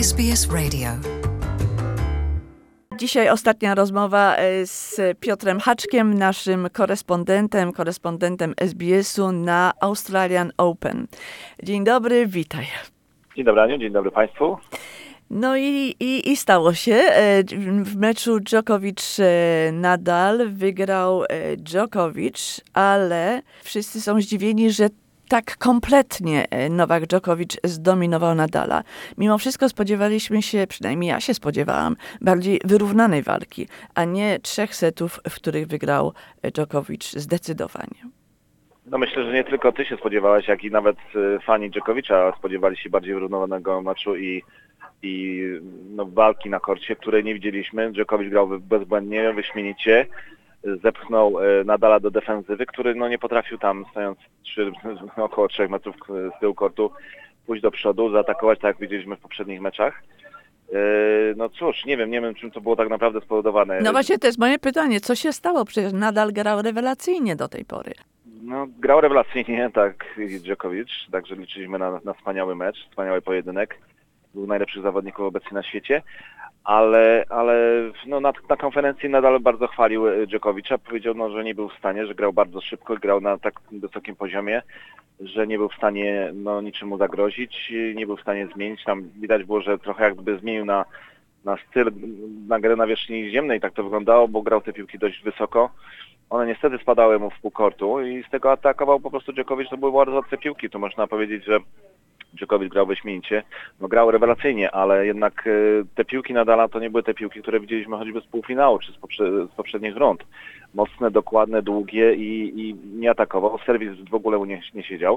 SBS Radio. Dzisiaj ostatnia rozmowa z Piotrem Haczkiem, naszym korespondentem SBS-u na Australian Open. Dzień dobry, witaj. Dzień dobry, Aniu, dzień dobry Państwu. No i stało się. W meczu Djokovic-Nadal wygrał Djokovic, ale wszyscy są zdziwieni, że tak kompletnie Nowak Djokovic zdominował Nadala. Mimo wszystko spodziewaliśmy się, przynajmniej ja się spodziewałam, bardziej wyrównanej walki, a nie 3 setów, w których wygrał Djokovic zdecydowanie. No myślę, że nie tylko Ty się spodziewałaś, jak i nawet fani Djokovic'a spodziewali się bardziej wyrównowanego meczu i walki na korcie, której nie widzieliśmy. Djokovic grał bezbłędnie, wyśmienicie. Zepchnął Nadala do defensywy, który nie potrafił tam, stojąc około 3 metrów z tyłu kortu, pójść do przodu, zaatakować, tak jak widzieliśmy w poprzednich meczach. No cóż, nie wiem czym to było tak naprawdę spowodowane. No właśnie to jest moje pytanie, co się stało? Przecież Nadal grał rewelacyjnie do tej pory. No grał rewelacyjnie, tak Djokovic, także liczyliśmy na wspaniały mecz, wspaniały pojedynek. Był najlepszych zawodników obecnie na świecie. Ale na konferencji Nadal bardzo chwalił Djokovic'a. Powiedział, że nie był w stanie, że grał bardzo szybko, grał na tak wysokim poziomie, że nie był w stanie niczemu zagrozić, nie był w stanie zmienić. Tam widać było, że trochę jakby zmienił na styl, na grę na wierzchni ziemnej, tak to wyglądało, bo grał te piłki dość wysoko. One niestety spadały mu w pół kortu i z tego atakował po prostu Djokovic. To były bardzo łatwe piłki. Tu można powiedzieć, że Djokovic grał wyśmienicie, grał rewelacyjnie, ale jednak te piłki Nadala to nie były te piłki, które widzieliśmy choćby z półfinału czy z poprzednich rund. Mocne, dokładne, długie i nie atakował. Serwis w ogóle mu nie siedział.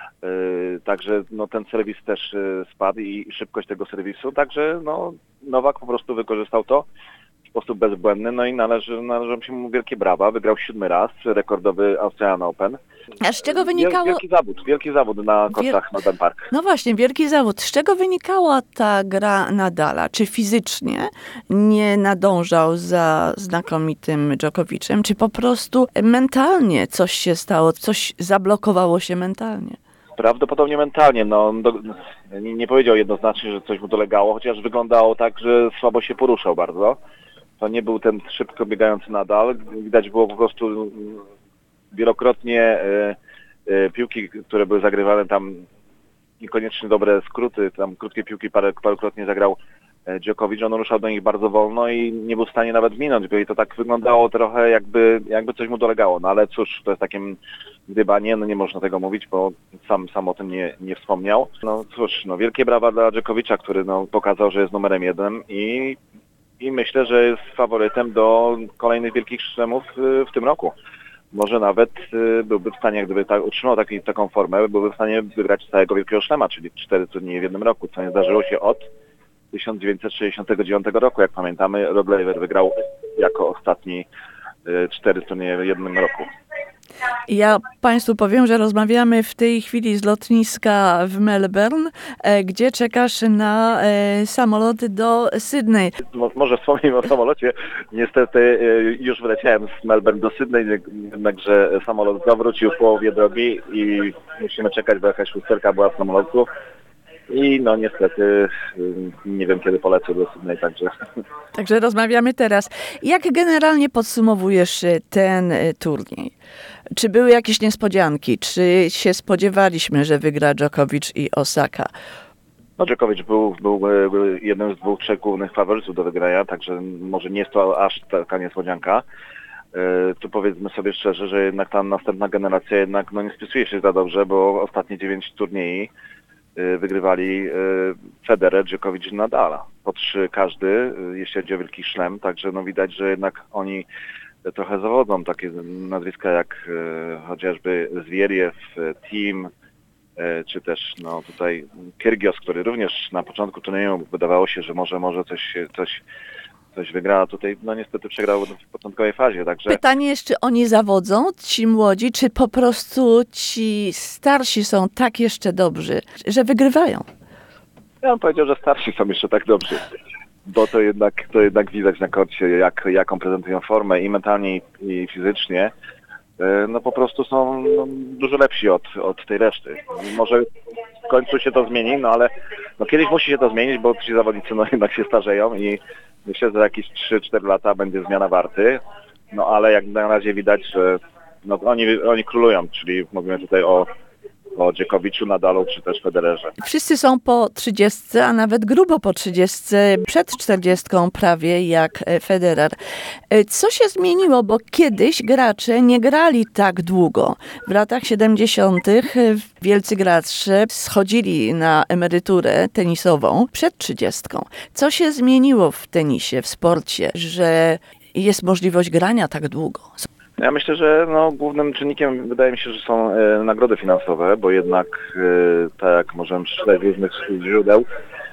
Także ten serwis też spadł i szybkość tego serwisu. Także Nowak po prostu wykorzystał to w sposób bezbłędny, i należą się mu wielkie brawa. Wygrał 7 raz, rekordowy Australian Open. A z czego wynikało... Wielki zawód na kortach Northern Park. No właśnie, wielki zawód. Z czego wynikała ta gra Nadala? Czy fizycznie nie nadążał za znakomitym Djokovicem, czy po prostu mentalnie coś się stało, coś zablokowało się mentalnie? Prawdopodobnie mentalnie. Nie powiedział jednoznacznie, że coś mu dolegało, chociaż wyglądało tak, że słabo się poruszał bardzo. To nie był ten szybko biegający Nadal. Widać było po prostu wielokrotnie piłki, które były zagrywane tam, niekoniecznie dobre skróty, tam krótkie piłki parokrotnie zagrał Djokovic. On ruszał do nich bardzo wolno i nie był w stanie nawet minąć go i to tak wyglądało trochę jakby coś mu dolegało. No ale cóż, to jest takim gdybanie, nie można tego mówić, bo sam o tym nie wspomniał. No cóż, wielkie brawa dla Djokovic'a, który pokazał, że jest numerem 1 i myślę, że jest faworytem do kolejnych wielkich szlemów w tym roku. Może nawet byłby w stanie, gdyby utrzymał taką formę, byłby w stanie wygrać całego wielkiego szlema, czyli 4 turnieje w jednym roku, co nie zdarzyło się od 1969 roku. Jak pamiętamy, Rod Laver wygrał jako ostatni 4 turnieje w jednym roku. Ja Państwu powiem, że rozmawiamy w tej chwili z lotniska w Melbourne, gdzie czekasz na samolot do Sydney. Może wspomnijmy o samolocie. Niestety już wyleciałem z Melbourne do Sydney, jednakże samolot zawrócił w połowie drogi i musimy czekać, bo jakaś usterka była w samolotu. I niestety nie wiem, kiedy polecę do Sydney, także... Także rozmawiamy teraz. Jak generalnie podsumowujesz ten turniej? Czy były jakieś niespodzianki? Czy się spodziewaliśmy, że wygra Djokovic i Osaka? Djokovic był jednym z 2-3 głównych faworytów do wygrania, także może nie jest to aż taka niespodzianka. Tu powiedzmy sobie szczerze, że jednak ta następna generacja jednak nie spisuje się za dobrze, bo ostatnie 9 turniej wygrywali Federer, Djokovic i Nadala. Po 3 każdy, jeśli chodzi o wielki szlem, także widać, że jednak oni trochę zawodzą. Takie nazwiska jak chociażby Zwieriew, Thiem, czy też tutaj Kyrgios, który również na początku turnieju wydawało się, że może coś wygra, a tutaj niestety przegrał w początkowej fazie. Także... Pytanie jest, czy oni zawodzą, ci młodzi, czy po prostu ci starsi są tak jeszcze dobrzy, że wygrywają? Ja bym powiedział, że starsi są jeszcze tak dobrzy, bo to jednak widać na korcie, jaką prezentują formę i mentalnie, i fizycznie. no po prostu są dużo lepsi od tej reszty. Może w końcu się to zmieni, no ale no kiedyś musi się to zmienić, bo ci zawodnicy no jednak się starzeją i myślę, że za jakieś 3-4 lata będzie zmiana Warty. No ale jak na razie widać, że no, oni królują, czyli mówimy tutaj o Djokoviczu, Nadalu czy też Federerze. Wszyscy są po 30, a nawet grubo po 30, przed 40 prawie jak Federer. Co się zmieniło, bo kiedyś gracze nie grali tak długo. W latach 70. wielcy gracze schodzili na emeryturę tenisową przed 30. Co się zmieniło w tenisie, w sporcie, że jest możliwość grania tak długo? Ja myślę, że no, głównym czynnikiem wydaje mi się, że są nagrody finansowe, bo jednak tak jak możemy przeczytać z różnych źródeł,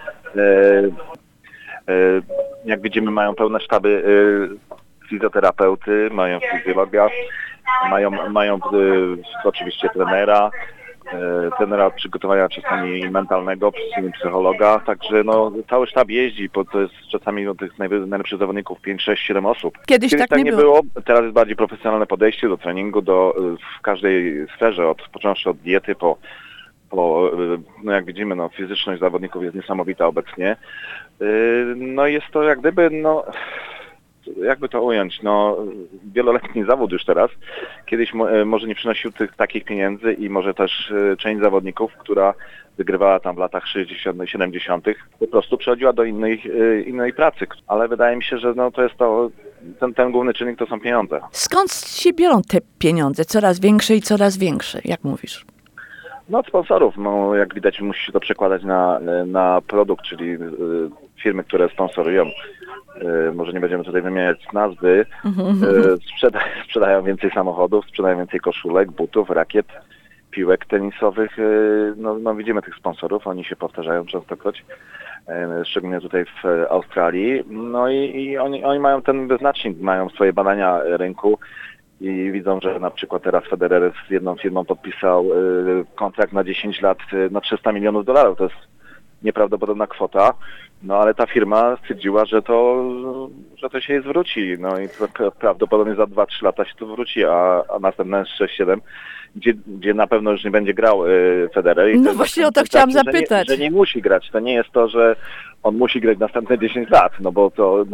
jak widzimy mają pełne sztaby fizjoterapeuty, mają fizjologa, mają oczywiście trenera przygotowania czasami mentalnego, psychologa, także no, cały sztab jeździ, bo to jest czasami od tych najlepszych zawodników 5, 6, 7 osób. Kiedyś tak nie było. Teraz jest bardziej profesjonalne podejście do treningu, w każdej sferze, począwszy od diety no jak widzimy, no fizyczność zawodników jest niesamowita obecnie. No jest to jak gdyby, no jakby to ująć, no wieloletni zawód już teraz. Kiedyś może nie przynosił takich pieniędzy i może też część zawodników, która wygrywała tam w latach 60., 70., po prostu przechodziła do innej pracy. Ale wydaje mi się, że no to jest ten główny czynnik to są pieniądze. Skąd się biorą te pieniądze? Coraz większe i coraz większe, jak mówisz? No od sponsorów, no jak widać musi się to przekładać na produkt, czyli firmy, które sponsorują. Może nie będziemy tutaj wymieniać nazwy, sprzedają więcej samochodów, sprzedają więcej koszulek, butów, rakiet, piłek tenisowych. No widzimy tych sponsorów, oni się powtarzają częstokroć, szczególnie tutaj w Australii. No i oni mają ten wyznacznik, mają swoje badania rynku i widzą, że na przykład teraz Federer z jedną firmą podpisał kontrakt na 10 lat na $300 milionów. To jest nieprawdopodobna kwota, no ale ta firma stwierdziła, że to się jej zwróci, no i prawdopodobnie za 2-3 lata się to wróci, a następne 6-7, gdzie na pewno już nie będzie grał Federer. No właśnie o to chciałam zapytać. Że nie musi grać, to nie jest to, że on musi grać następne 10 lat, no bo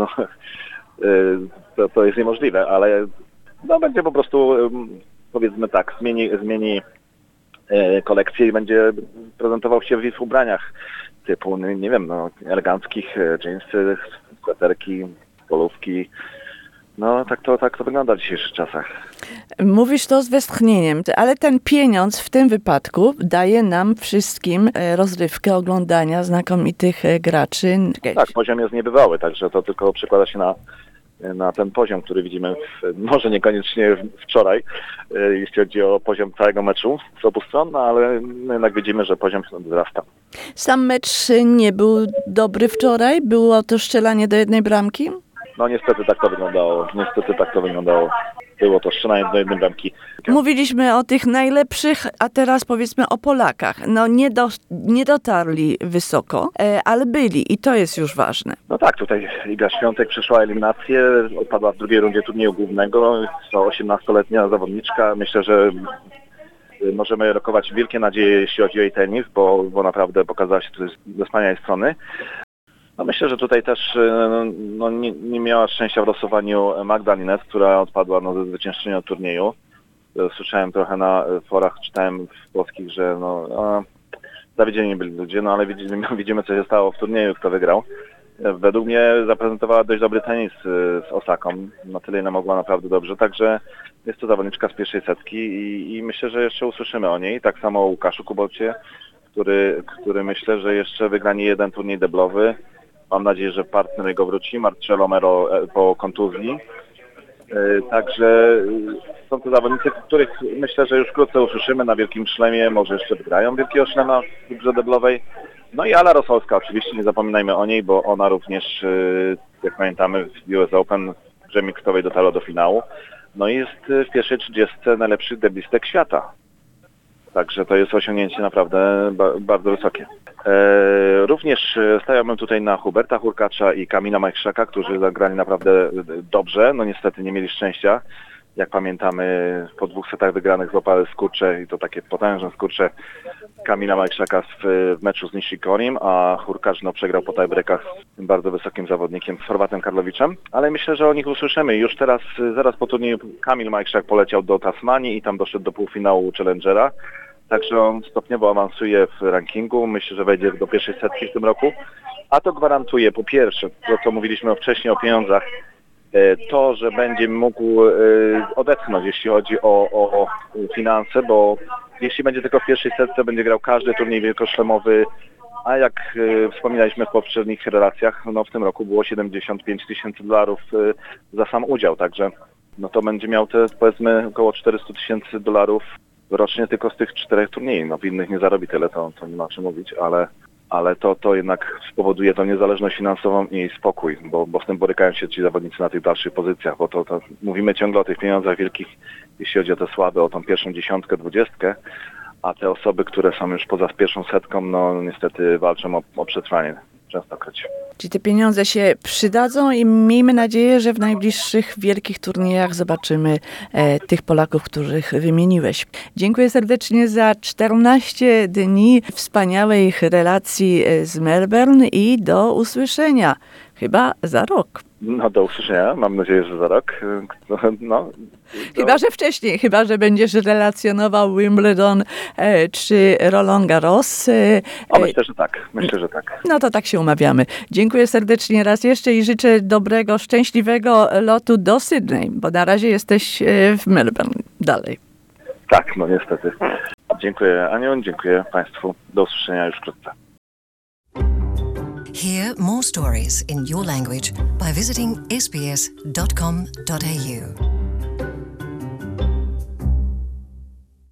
to jest niemożliwe, ale no będzie po prostu, powiedzmy tak, zmieni kolekcję i będzie prezentował się w ubraniach typu, nie wiem, no eleganckich, dżinsy, sweterki, polówki. No tak to wygląda w dzisiejszych czasach. Mówisz to z westchnieniem, ale ten pieniądz w tym wypadku daje nam wszystkim rozrywkę oglądania znakomitych graczy. Tak, poziom jest niebywały, także to tylko przekłada się na ten poziom, który widzimy może niekoniecznie wczoraj, jeśli chodzi o poziom całego meczu z obu stron, no ale jednak widzimy, że poziom wzrasta. Sam mecz nie był dobry wczoraj? Było to strzelanie do jednej bramki? No niestety tak to wyglądało. Było to strzelanie do jednej bramki. Mówiliśmy o tych najlepszych, a teraz powiedzmy o Polakach. No nie dotarli wysoko, ale byli i to jest już ważne. No tak, tutaj Iga Świątek przeszła eliminację, odpadła w drugiej rundzie turnieju głównego. To 18-letnia zawodniczka. Myślę, że możemy rokować wielkie nadzieje, jeśli chodzi o jej tenis, bo naprawdę pokazała się tutaj ze wspaniałej strony. No myślę, że tutaj też no, nie miała szczęścia w losowaniu Magda Linez, która odpadła ze zwyciężczenia turnieju. Słyszałem trochę na forach, czytałem w polskich, że zawiedzieni byli ludzie, no ale widzimy co się stało w turnieju, kto wygrał. Według mnie zaprezentowała dość dobry tenis z Osaką, na tyle ile mogła naprawdę dobrze, także jest to zawodniczka z pierwszej setki i myślę, że jeszcze usłyszymy o niej. Tak samo o Łukaszu Kubocie, który myślę, że jeszcze wygra nie jeden turniej deblowy. Mam nadzieję, że partner jego wróci, Marcelo Mero po kontuzji. Także są to zawodnicy, których myślę, że już wkrótce usłyszymy na Wielkim Szlemie, może jeszcze wygrają Wielkiego Szlema w grze deblowej. No i Ala Rosolska oczywiście, nie zapominajmy o niej, bo ona również, jak pamiętamy, w US Open w grze mixtowej dotarła do finału. No i jest w pierwszej 30 najlepszych deblistek świata. Także to jest osiągnięcie naprawdę bardzo wysokie. Również stawiałbym tutaj na Huberta Hurkacza i Kamila Majchrzaka, którzy zagrali naprawdę dobrze. No niestety nie mieli szczęścia Jak pamiętamy, po 2 setach wygranych złapały skurcze i to takie potężne skurcze Kamila Majchrzaka w meczu z Nishikorim, a Hurkacz przegrał po tiebreakach z tym bardzo wysokim zawodnikiem, z Chorwatem Karlowiczem. Ale myślę, że o nich usłyszymy. Już teraz, zaraz po turnieju Kamil Majchrzak poleciał do Tasmanii i tam doszedł do półfinału Challengera. Także on stopniowo awansuje w rankingu. Myślę, że wejdzie do pierwszej setki w tym roku. A to gwarantuje po pierwsze, to co mówiliśmy wcześniej o pieniądzach, to, że będzie mógł odetchnąć, jeśli chodzi o finanse, bo jeśli będzie tylko w pierwszej setce, będzie grał każdy turniej wielkoszlemowy, a jak wspominaliśmy w poprzednich relacjach, w tym roku było $75 000 za sam udział, także to będzie miał te, powiedzmy, około $400 000 rocznie tylko z tych 4 turniejów. W innych nie zarobi tyle, to nie ma o czym mówić, ale to jednak spowoduje tą niezależność finansową i spokój, bo z tym borykają się ci zawodnicy na tych dalszych pozycjach, bo to mówimy ciągle o tych pieniądzach wielkich, jeśli chodzi o te słabe, o tą pierwszą 10, 20, a te osoby, które są już poza pierwszą setką, niestety walczą o przetrwanie częstokroć. Czyli te pieniądze się przydadzą i miejmy nadzieję, że w najbliższych wielkich turniejach zobaczymy tych Polaków, których wymieniłeś. Dziękuję serdecznie za 14 dni wspaniałej relacji z Melbourne i do usłyszenia. Chyba za rok. Do usłyszenia. Mam nadzieję, że za rok. Chyba, że wcześniej. Chyba, że będziesz relacjonował Wimbledon czy Roland Garros. Myślę, że tak. No to tak się umawiamy. Dziękuję serdecznie raz jeszcze i życzę dobrego, szczęśliwego lotu do Sydney, bo na razie jesteś w Melbourne dalej. Tak, niestety. Dziękuję Aniu, dziękuję Państwu. Do usłyszenia już wkrótce. Hear more stories in your language by visiting sbs.com.au.